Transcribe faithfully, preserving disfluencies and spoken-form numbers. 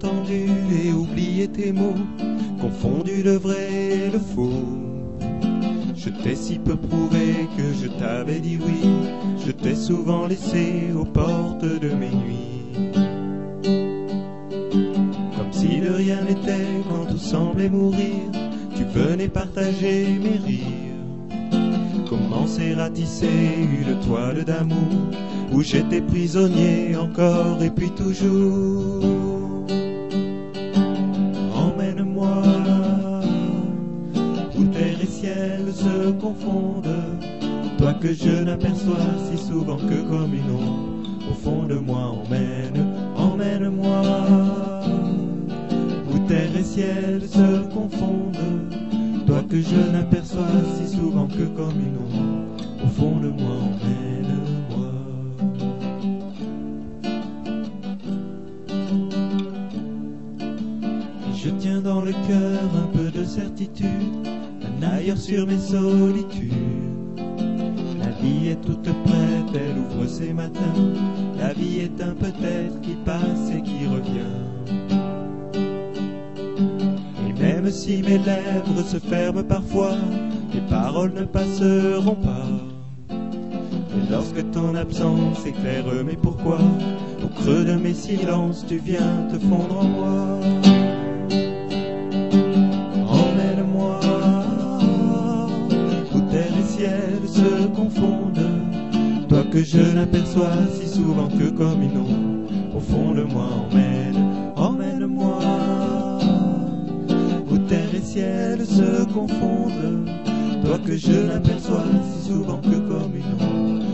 entendu et oublié tes mots, confondu le vrai et le faux. Je t'ai si peu prouvé que je t'avais dit oui, je t'ai souvent laissé aux portes de mes nuits. Comme si de rien n'était quand tout semblait mourir, tu venais partager mes rires. Commencer à tisser une toile d'amour, où j'étais prisonnier encore et puis toujours. Emmène-moi où terre et ciel se confondent, toi que je n'aperçois si souvent que comme une ombre. Au fond de moi, emmène, emmène-moi où terre et ciel se confondent, toi que je n'aperçois si souvent que comme une ombre. Au fond de moi, emmène-moi. Je tiens dans le cœur un peu de certitude, un ailleurs sur mes solitudes. La vie est toute prête, elle ouvre ses matins. La vie est un peut-être qui passe et qui revient. Et même si mes lèvres se ferment parfois, les paroles ne passeront pas. Et lorsque ton absence éclaire mes pourquoi, au creux de mes silences tu viens te fondre en moi. Emmène-moi où terre et ciel se confondent, toi que je n'aperçois si souvent que comme une ombre. Au fond de moi, emmène, emmène-moi où terre et ciel se confondent, toi que je n'aperçois si souvent que comme une ombre.